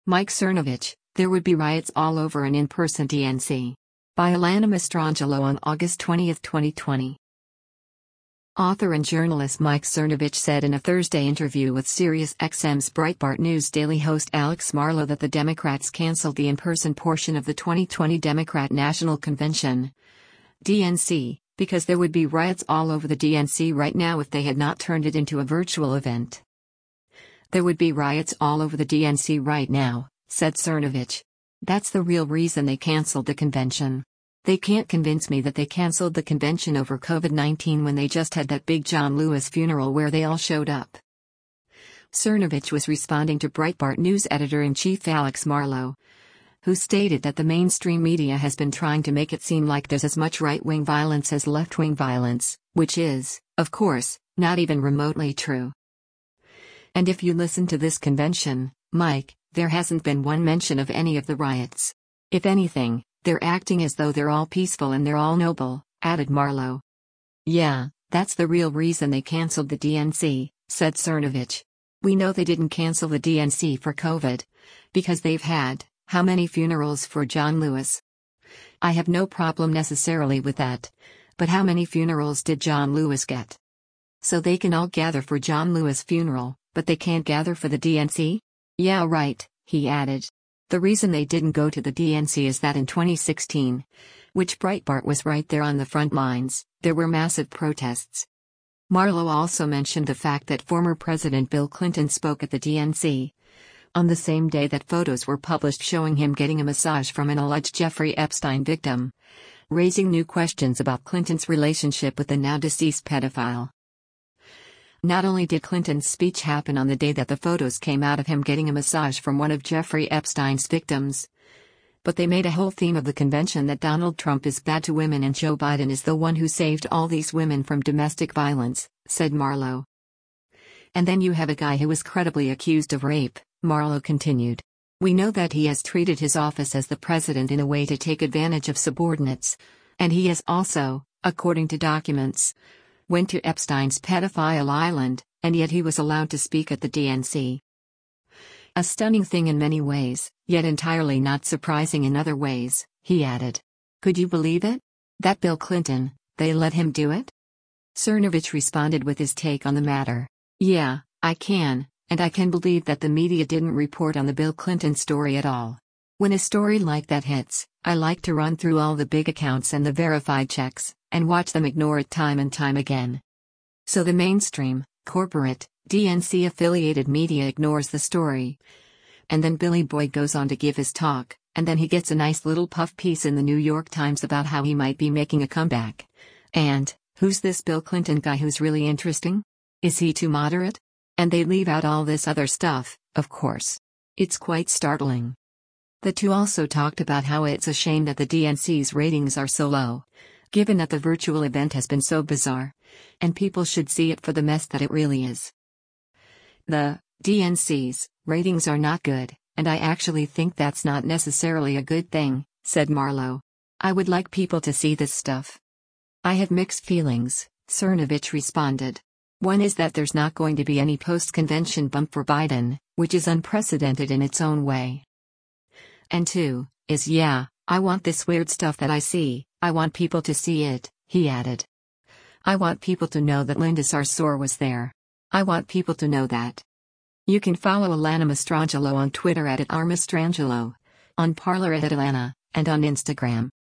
Mike Cernovich, there would be riots all over an in-person DNC. By Alana Mastrangelo on August 20, 2020. Author and journalist Mike Cernovich said in a Thursday interview with SiriusXM's Breitbart News Daily host Alex Marlow that the Democrats canceled the in-person portion of the 2020 Democrat National Convention, DNC, because there would be riots all over the DNC right now if they had not turned it into a virtual event. There would be riots all over the DNC right now, said Cernovich. That's the real reason they canceled the convention. They can't convince me that they canceled the convention over COVID-19 when they just had that big John Lewis funeral where they all showed up. Cernovich was responding to Breitbart News editor-in-chief Alex Marlow, who stated that the mainstream media has been trying to make it seem like there's as much right-wing violence as left-wing violence, which is, of course, not even remotely true. And if you listen to this convention, Mike, there hasn't been one mention of any of the riots. If anything, they're acting as though they're all peaceful and they're all noble, added Marlow. Yeah, that's the real reason they canceled the DNC, said Cernovich. We know they didn't cancel the DNC for COVID, because they've had, how many funerals for John Lewis? I have no problem necessarily with that, but how many funerals did John Lewis get? So they can all gather for John Lewis' funeral, but they can't gather for the DNC? Yeah, right, he added. The reason they didn't go to the DNC is that in 2016, which Breitbart was right there on the front lines, there were massive protests. Marlow also mentioned the fact that former President Bill Clinton spoke at the DNC on the same day that photos were published showing him getting a massage from an alleged Jeffrey Epstein victim, raising new questions about Clinton's relationship with the now-deceased pedophile. Not only did Clinton's speech happen on the day that the photos came out of him getting a massage from one of Jeffrey Epstein's victims, but they made a whole theme of the convention that Donald Trump is bad to women and Joe Biden is the one who saved all these women from domestic violence, said Marlow. And then you have a guy who was credibly accused of rape, Marlow continued. We know that he has treated his office as the president in a way to take advantage of subordinates, and he has also, according to documents, went to Epstein's pedophile island, and yet he was allowed to speak at the DNC. A stunning thing in many ways, yet entirely not surprising in other ways, he added. Could you believe it? That Bill Clinton, they let him do it? Cernovich responded with his take on the matter. Yeah, I can, and I can believe that the media didn't report on the Bill Clinton story at all. When a story like that hits, I like to run through all the big accounts and the verified checks, and watch them ignore it time and time again. So the mainstream, corporate, DNC-affiliated media ignores the story. And then Billy Boy goes on to give his talk, and then he gets a nice little puff piece in the New York Times about how he might be making a comeback. And, who's this Bill Clinton guy who's really interesting? Is he too moderate? And they leave out all this other stuff, of course. It's quite startling. The two also talked about how it's a shame that the DNC's ratings are so low, given that the virtual event has been so bizarre, and people should see it for the mess that it really is. The DNC's ratings are not good, and I actually think that's not necessarily a good thing, said Marlow. I would like people to see this stuff. I have mixed feelings, Cernovich responded. One is that there's not going to be any post-convention bump for Biden, which is unprecedented in its own way. And two, is yeah, I want this weird stuff that I see, I want people to see it, he added. I want people to know that Linda Sarsour was there. I want people to know that. You can follow Alana Mastrangelo on Twitter @RMastrangelo, on Parler @Alana, and on Instagram.